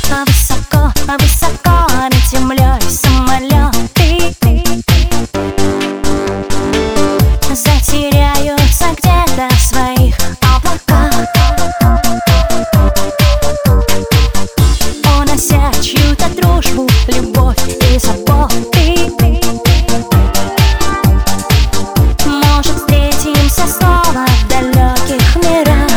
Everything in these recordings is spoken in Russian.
Высоко, высоко над землей самолеты затеряются где-то в своих облаках, унося чью-то дружбу, любовь и заботы. Может, встретимся снова в далеких мирах.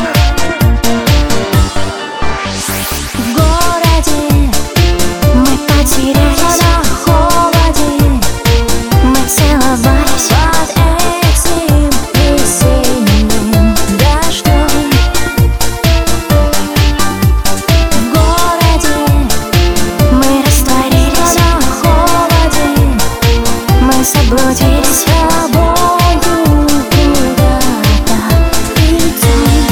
В городе мы потерялись на холоде, мы целовались под этим весенним дождем. В городе мы растворились на холоде, мы заблудились в обоих куда-то идем.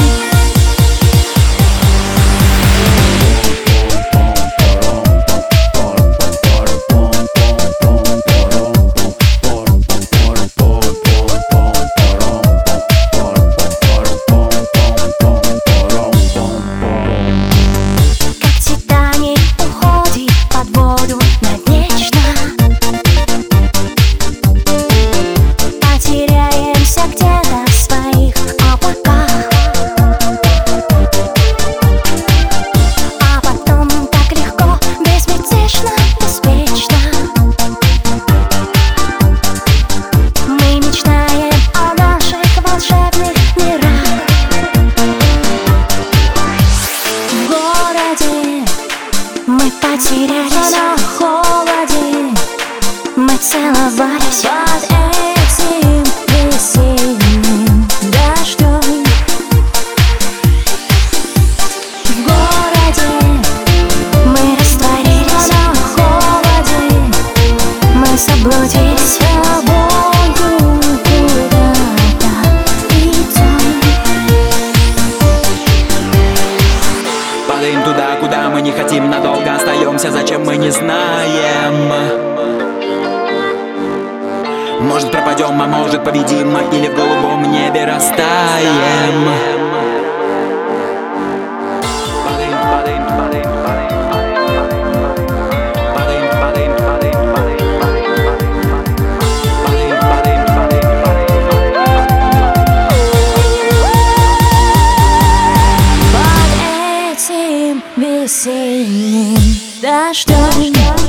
Как Титаник уходит под воду навечно, потеряемся где-то в своих облаках, а потом так легко, безмятежно, беспечно мы мечтаем о наших волшебных мирах. В городе мы потерялись на холоде, мы целовались под этим весенним дождем. В городе мы растворились на холоде, мы заблудились в обоих куда-то идем. Падаем туда, куда мы не хотим, надолго остаемся, зачем мы не знаем. Может, пропадем, а может, победим, или в голубом небе растаем. Падаем, падаем, падаем, падаем, падаем, падаем, падаем, падаем, Под этим весенним дождем.